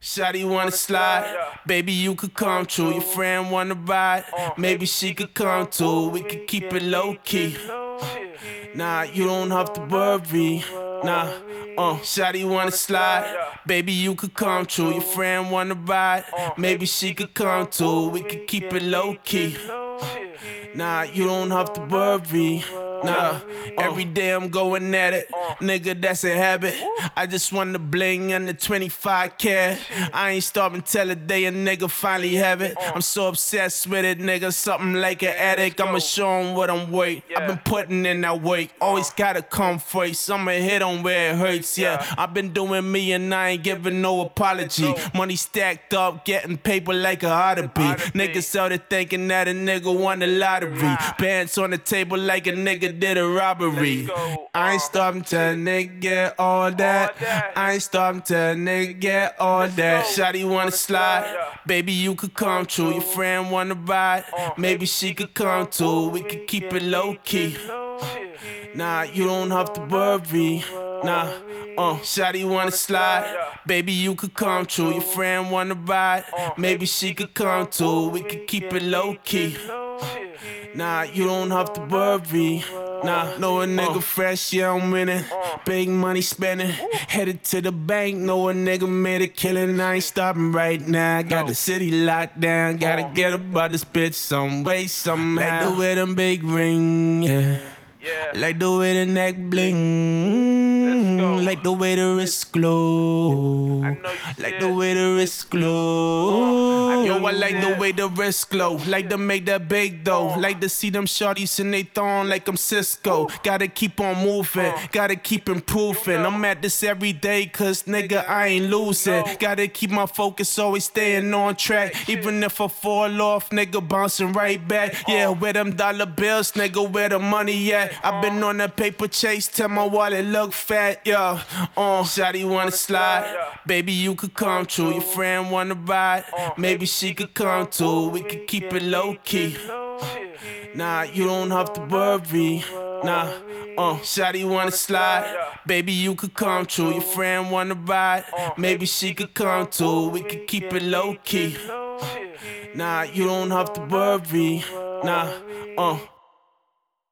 Shawty wanna slide, baby you could come true. Your friend wanna ride, maybe she could come too. We could keep it low key. Nah, you don't have to worry. Nah, Shawty wanna slide, baby you could come true. Your friend wanna ride, maybe she could come too. We could keep it low key. Nah, you don't have to worry. Nah, every day I'm going at it. Nigga, that's a habit. I just wanna bling under 25 carat. I ain't stopping till the day a nigga finally have it. I'm so obsessed with it, nigga, something like an addict. I'ma show him what I'm worth. I've been putting in that work. Always gotta come first. I'ma hit on where it hurts, yeah. I've been doing me and I ain't giving no apology. Money stacked up, getting paper like a oughta be. Niggas out there thinking that a nigga won the lottery. Pants on the table like a nigga did a robbery. I ain't stopping till a nigga get all that. I ain't stopping till a nigga get all that. Shawty wanna slide, baby you could come true. Your friend wanna ride, maybe she could come too. We could keep it low key. Nah, you don't have to worry. Nah, Shawty wanna slide, baby you could come true. Your friend wanna ride, maybe she could come too. We could keep it low key. Nah, you don't have to worry. Nah, know a nigga fresh, yeah, I'm winning. Big money spending, headed to the bank. Know a nigga made a killing, I ain't stopping right now. Got the city locked down, gotta get about this bitch some way, somehow. Like the way them big ring, yeah. Like the way the neck bling, like the way the wrist glow, like the way the wrist glow. Yo, I like the way the wrist glow, like to make that big dough, like to see them shorties in they thong like I'm Cisco. Gotta keep on moving, gotta keep improving. I'm at this every day, cause nigga I ain't losing. Gotta keep my focus, always staying on track. Even if I fall off, nigga bouncing right back. Yeah, where them dollar bills, nigga, where the money at? I've been on a paper chase till my wallet look fat, yeah. Shawty wanna slide, baby you could come true. Your friend wanna ride, maybe she could come too. We could keep it low key. Nah, you don't have to worry. Nah, Shawty wanna slide, baby you could come true. Your friend wanna ride, maybe she could come too. We could keep it low key. Nah, you don't have to worry. Nah,